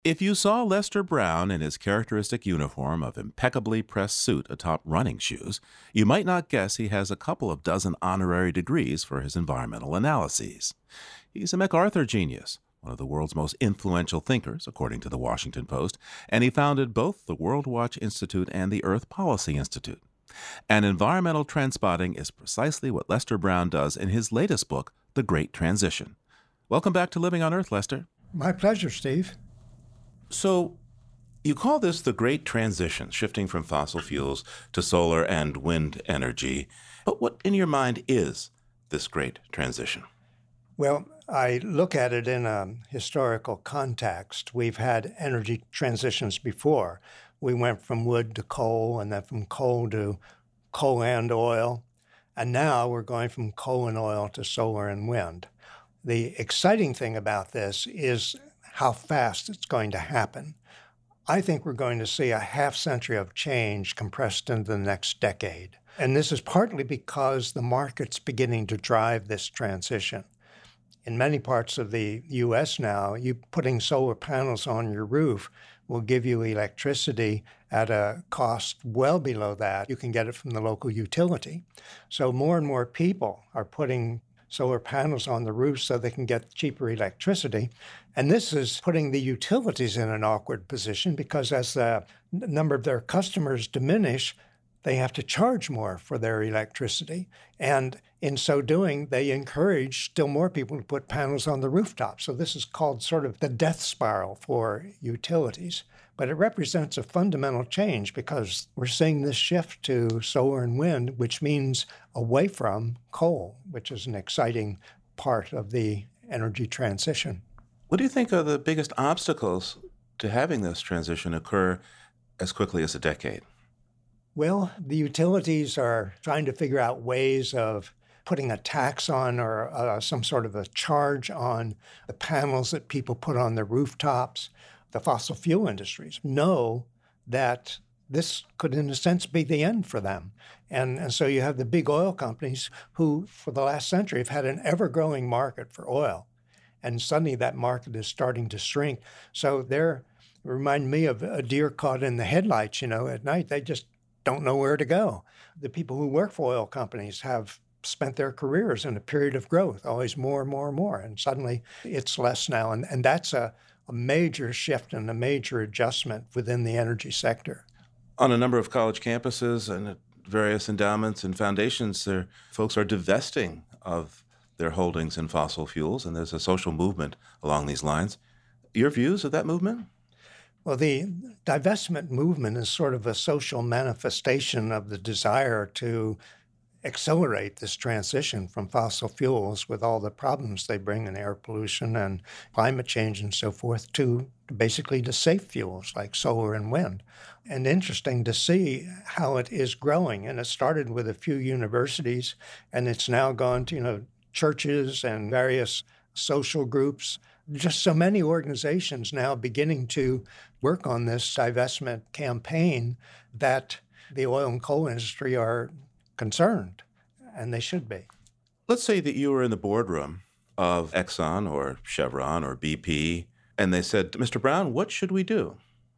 If you saw Lester Brown in his characteristic uniform of impeccably pressed suit atop running shoes, you might not guess he has a couple of dozen honorary degrees for his environmental analyses. He's a MacArthur genius, one of the world's most influential thinkers, according to the Washington Post, and he founded both the World Watch Institute and the Earth Policy Institute. And environmental trend spotting is precisely what Lester Brown does in his latest book, The Great Transition. Welcome back to Living on Earth, Lester. My pleasure, Steve. So, you call this the Great Transition, shifting from fossil fuels to solar and wind energy. But what, in your mind, is this Great Transition? Well, I look at it in a historical context. We've had energy transitions before. We went from wood to coal, and then from coal to coal and oil. And now we're going from coal and oil to solar and wind. The exciting thing about this is how fast it's going to happen. I think we're going to see a half century of change compressed into the next decade. And this is partly because the market's beginning to drive this transition. In many parts of the U.S. now, you putting solar panels on your roof will give you electricity at a cost well below that. You can get it from the local utility. So more and more people are putting solar panels on the roof so they can get cheaper electricity. And this is putting the utilities in an awkward position because as the number of their customers diminish, they have to charge more for their electricity. And in so doing, they encourage still more people to put panels on the rooftop. So this is called sort of the death spiral for utilities. But it represents a fundamental change because we're seeing this shift to solar and wind, which means away from coal, which is an exciting part of the energy transition. What do you think are the biggest obstacles to having this transition occur as quickly as a decade? Well, the utilities are trying to figure out ways of putting a tax on or some sort of a charge on the panels that people put on their rooftops. The fossil fuel industries know that this could, in a sense, be the end for them. And so you have the big oil companies who, for the last century, have had an ever-growing market for oil. And suddenly that market is starting to shrink. So they're remind me of a deer caught in the headlights, at night. They just don't know where to go. The people who work for oil companies have spent their careers in a period of growth, always more and more and more. And suddenly it's less now. And that's a major shift and a major adjustment within the energy sector. On a number of college campuses and at various endowments and foundations, folks are divesting of their holdings in fossil fuels, and there's a social movement along these lines. Your views of that movement? Well, the divestment movement is sort of a social manifestation of the desire to accelerate this transition from fossil fuels with all the problems they bring in air pollution and climate change and so forth to basically to safe fuels like solar and wind. And interesting to see how it is growing. And it started with a few universities, and it's now gone to, churches and various social groups. Just so many organizations now beginning to work on this divestment campaign that the oil and coal industry are concerned, and they should be. Let's say that you were in the boardroom of Exxon or Chevron or BP, and they said, Mr. Brown, what should we do?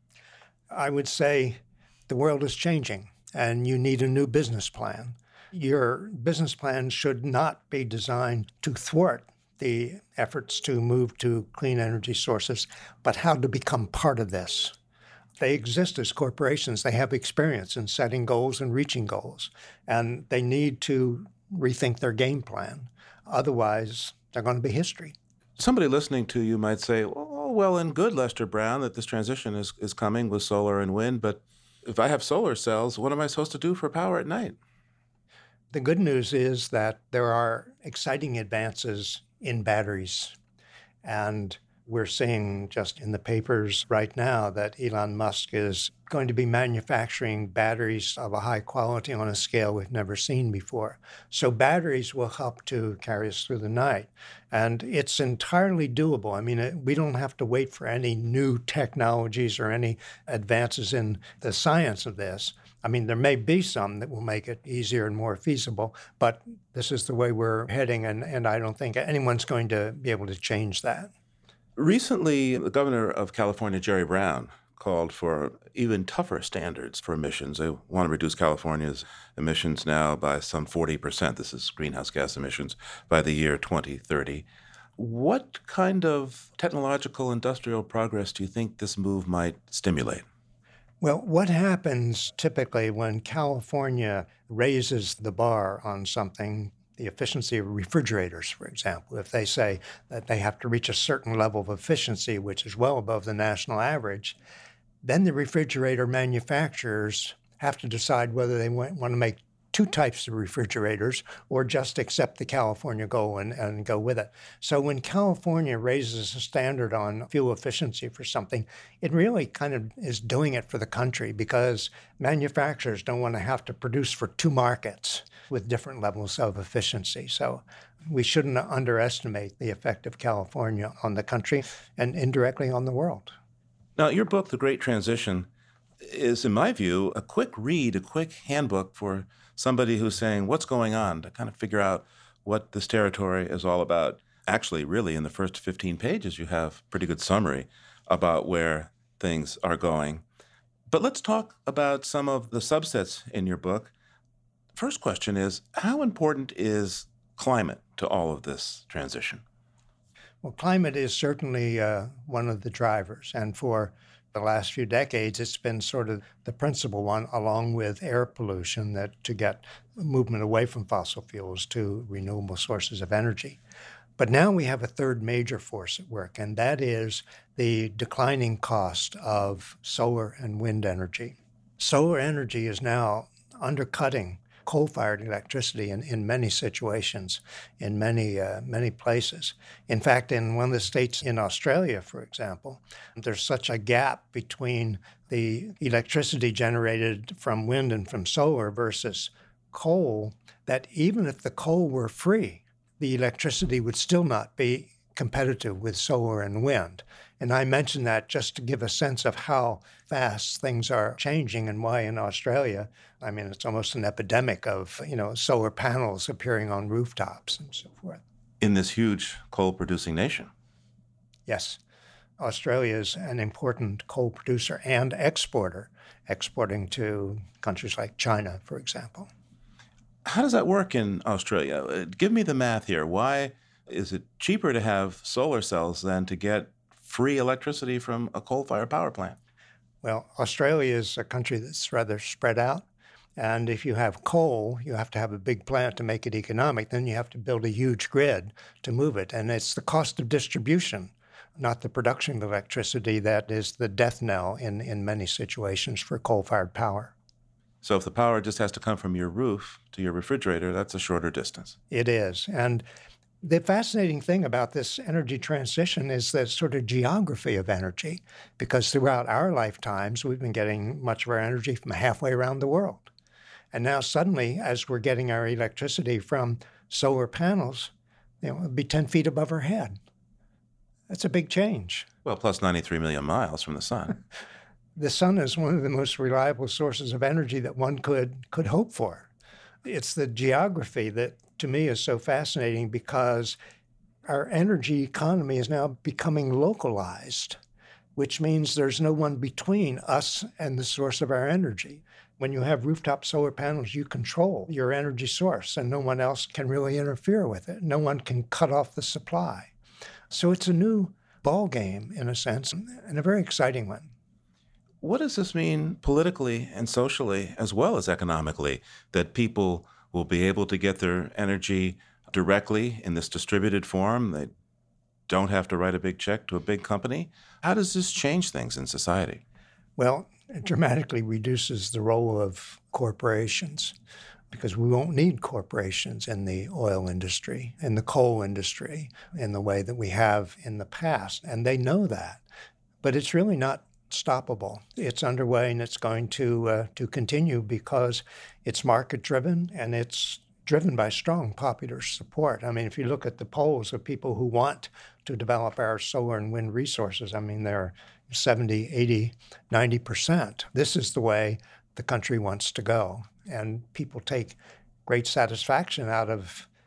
I would say the world is changing, and you need a new business plan. Your business plan should not be designed to thwart the efforts to move to clean energy sources, but how to become part of this. They exist as corporations. They have experience in setting goals and reaching goals, and they need to rethink their game plan. Otherwise, they're going to be history. Somebody listening to you might say, oh, well and good, Lester Brown, that this transition is coming with solar and wind, but if I have solar cells, what am I supposed to do for power at night? The good news is that there are exciting advances in batteries. And we're seeing just in the papers right now that Elon Musk is going to be manufacturing batteries of a high quality on a scale we've never seen before. So batteries will help to carry us through the night. And it's entirely doable. I mean, we don't have to wait for any new technologies or any advances in the science of this. I mean, there may be some that will make it easier and more feasible, but this is the way we're heading, and I don't think anyone's going to be able to change that. Recently, the governor of California, Jerry Brown, called for even tougher standards for emissions. They want to reduce California's emissions now by some 40%. This is greenhouse gas emissions by the year 2030. What kind of technological industrial progress do you think this move might stimulate? Well, what happens typically when California raises the bar on something, the efficiency of refrigerators, for example, if they say that they have to reach a certain level of efficiency, which is well above the national average, then the refrigerator manufacturers have to decide whether they want to make two types of refrigerators or just accept the California goal and go with it. So when California raises a standard on fuel efficiency for something, it really kind of is doing it for the country because manufacturers don't want to have to produce for two markets with different levels of efficiency. So we shouldn't underestimate the effect of California on the country and indirectly on the world. Now, your book, The Great Transition, is, in my view, a quick read, a quick handbook for somebody who's saying, what's going on, to kind of figure out what this territory is all about. Actually, really, in the first 15 pages, you have a pretty good summary about where things are going. But let's talk about some of the subsets in your book. First question is, how important is climate to all of this transition? Well, climate is certainly one of the drivers. And for the last few decades, it's been sort of the principal one, along with air pollution, that to get movement away from fossil fuels to renewable sources of energy. But now we have a third major force at work, and that is the declining cost of solar and wind energy. Solar energy is now undercutting coal-fired electricity in many situations, in many places. In fact, in one of the states in Australia, for example, there's such a gap between the electricity generated from wind and from solar versus coal that even if the coal were free, the electricity would still not be competitive with solar and wind. And I mention that just to give a sense of how fast things are changing and why in Australia, I mean, it's almost an epidemic of, solar panels appearing on rooftops and so forth. In this huge coal-producing nation. Yes. Australia is an important coal producer and exporter, exporting to countries like China, for example. How does that work in Australia? Give me the math here. Why is it cheaper to have solar cells than to get free electricity from a coal-fired power plant? Well, Australia is a country that's rather spread out. And if you have coal, you have to have a big plant to make it economic. Then you have to build a huge grid to move it. And it's the cost of distribution, not the production of electricity, that is the death knell in many situations for coal-fired power. So if the power just has to come from your roof to your refrigerator, that's a shorter distance. It is. And the fascinating thing about this energy transition is the sort of geography of energy, because throughout our lifetimes, we've been getting much of our energy from halfway around the world. And now suddenly, as we're getting our electricity from solar panels, it'll be 10 feet above our head. That's a big change. Well, plus 93 million miles from the sun. The sun is one of the most reliable sources of energy that one could hope for. It's the geography that, to me, is so fascinating because our energy economy is now becoming localized, which means there's no one between us and the source of our energy. When you have rooftop solar panels, you control your energy source, and no one else can really interfere with it. No one can cut off the supply. So it's a new ball game, in a sense, and a very exciting one. What does this mean politically and socially, as well as economically, that people will be able to get their energy directly in this distributed form? They don't have to write a big check to a big company. How does this change things in society? Well, it dramatically reduces the role of corporations because we won't need corporations in the oil industry, in the coal industry, in the way that we have in the past. And they know that. But it's really not stoppable. It's underway and it's going to continue because it's market-driven and it's driven by strong popular support. I mean, if you look at the polls of people who want to develop our solar and wind resources, I mean, they're 70, 80, 90%. This is the way the country wants to go. And people take great satisfaction out of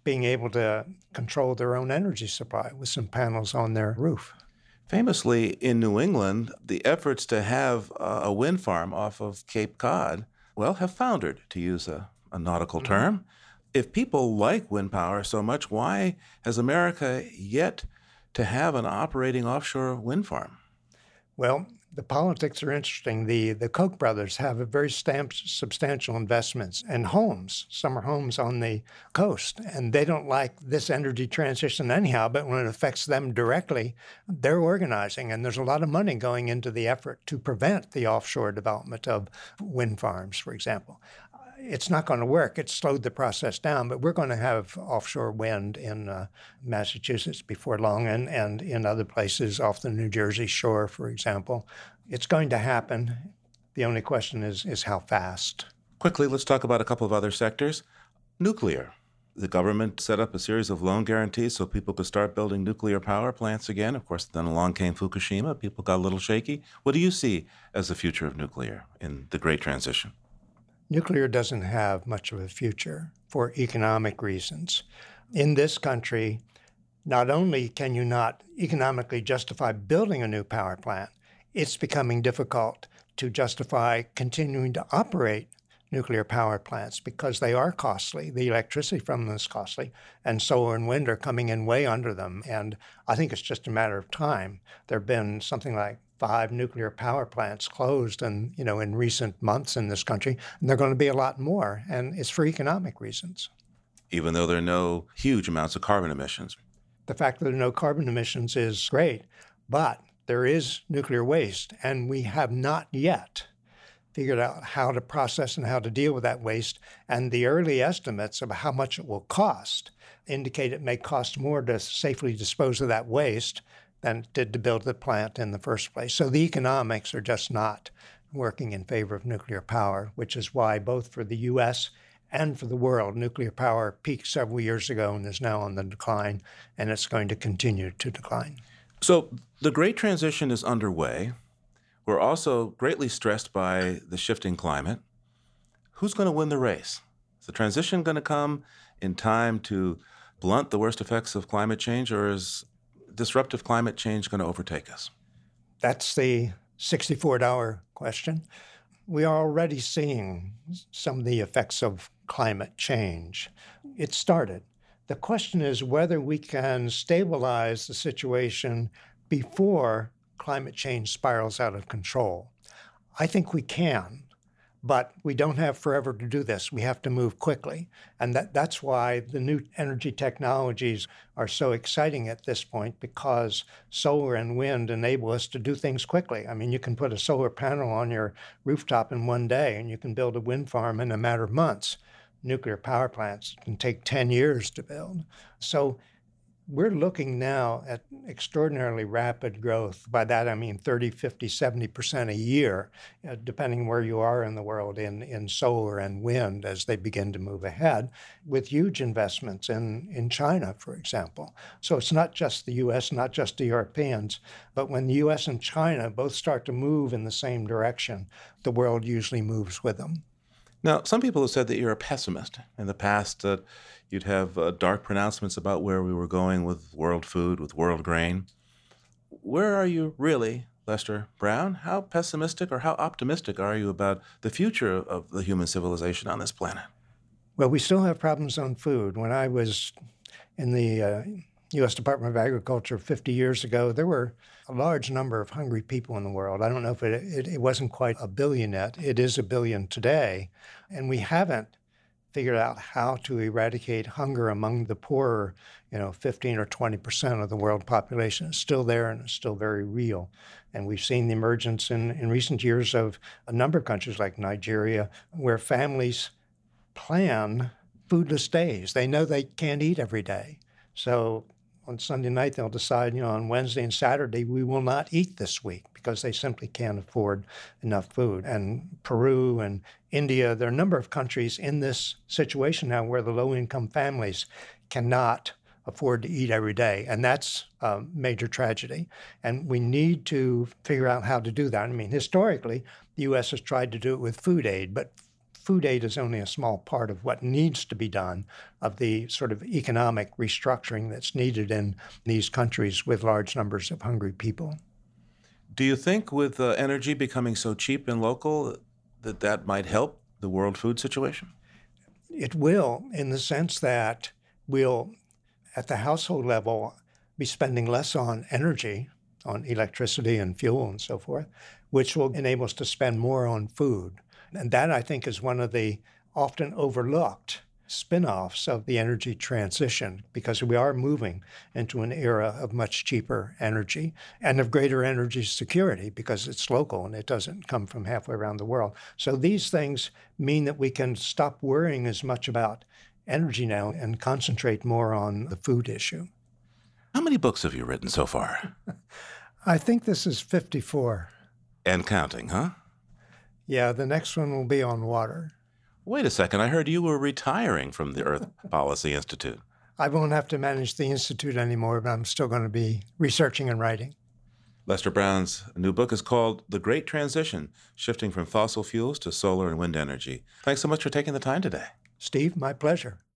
being able to control their own energy supply with some panels on their roof. Famously, in New England, the efforts to have a wind farm off of Cape Cod, well, have foundered, to use a nautical term. If people like wind power so much, why has America yet to have an operating offshore wind farm? Well, the politics are interesting. The Koch brothers have a very substantial investments and homes, summer homes on the coast, and they don't like this energy transition anyhow, but when it affects them directly, they're organizing, and there's a lot of money going into the effort to prevent the offshore development of wind farms, for example. It's not going to work. It slowed the process down, but we're going to have offshore wind in Massachusetts before long and in other places off the New Jersey shore, for example. It's going to happen. The only question is how fast. Quickly, let's talk about a couple of other sectors. Nuclear. The government set up a series of loan guarantees so people could start building nuclear power plants again. Of course, then along came Fukushima. People got a little shaky. What do you see as the future of nuclear in the Great Transition? Nuclear doesn't have much of a future for economic reasons. In this country, not only can you not economically justify building a new power plant, it's becoming difficult to justify continuing to operate nuclear power plants because they are costly. The electricity from them is costly, and solar and wind are coming in way under them. And I think it's just a matter of time. There have been something like 5 nuclear power plants closed in recent months in this country, and there are going to be a lot more, and it's for economic reasons. Even though there are no huge amounts of carbon emissions. The fact that there are no carbon emissions is great, but there is nuclear waste, and we have not yet figured out how to process and how to deal with that waste. And the early estimates of how much it will cost indicate it may cost more to safely dispose of that waste than it did to build the plant in the first place. So the economics are just not working in favor of nuclear power, which is why both for the U.S. and for the world, nuclear power peaked several years ago and is now on the decline, and it's going to continue to decline. So the Great Transition is underway. We're also greatly stressed by the shifting climate. Who's going to win the race? Is the transition going to come in time to blunt the worst effects of climate change, or is disruptive climate change going to overtake us? That's the $64 question. We are already seeing some of the effects of climate change. It started. The question is whether we can stabilize the situation before climate change spirals out of control. I think we can, but we don't have forever to do this. We have to move quickly. And that's why the new energy technologies are so exciting at this point, because solar and wind enable us to do things quickly. I mean, you can put a solar panel on your rooftop in one day, and you can build a wind farm in a matter of months. Nuclear power plants can take 10 years to build. So we're looking now at extraordinarily rapid growth. By that, I mean 30, 50, 70% a year, depending where you are in the world, in solar and wind as they begin to move ahead, with huge investments in China, for example. So it's not just the U.S., not just the Europeans, but when the U.S. and China both start to move in the same direction, the world usually moves with them. Now, some people have said that you're a pessimist. In the past, you'd have dark pronouncements about where we were going with world food, with world grain. Where are you really, Lester Brown? How pessimistic or how optimistic are you about the future of the human civilization on this planet? Well, we still have problems on food. When I was in the U.S. Department of Agriculture 50 years ago, there were a large number of hungry people in the world. I don't know if it wasn't quite a billion yet. It is a billion today. And we haven't figured out how to eradicate hunger among the poorer, 15 or 20% of the world population. It's still there and it's still very real. And we've seen the emergence in recent years of a number of countries like Nigeria, where families plan foodless days. They know they can't eat every day. So on Sunday night, they'll decide, on Wednesday and Saturday, we will not eat this week because they simply can't afford enough food. And Peru and India, there are a number of countries in this situation now where the low-income families cannot afford to eat every day. And that's a major tragedy. And we need to figure out how to do that. I mean, historically, the U.S. has tried to do it with food aid, but food aid is only a small part of what needs to be done, of the sort of economic restructuring that's needed in these countries with large numbers of hungry people. Do you think with energy becoming so cheap and local that might help the world food situation? It will, in the sense that we'll, at the household level, be spending less on energy, on electricity and fuel and so forth, which will enable us to spend more on food. And that, I think, is one of the often overlooked spin-offs of the energy transition, because we are moving into an era of much cheaper energy and of greater energy security because it's local and it doesn't come from halfway around the world. So these things mean that we can stop worrying as much about energy now and concentrate more on the food issue. How many books have you written so far? I think this is 54. And counting, huh? Yeah, the next one will be on water. Wait a second, I heard you were retiring from the Earth Policy Institute. I won't have to manage the Institute anymore, but I'm still going to be researching and writing. Lester Brown's new book is called The Great Transition, Shifting from Fossil Fuels to Solar and Wind Energy. Thanks so much for taking the time today. Steve, my pleasure.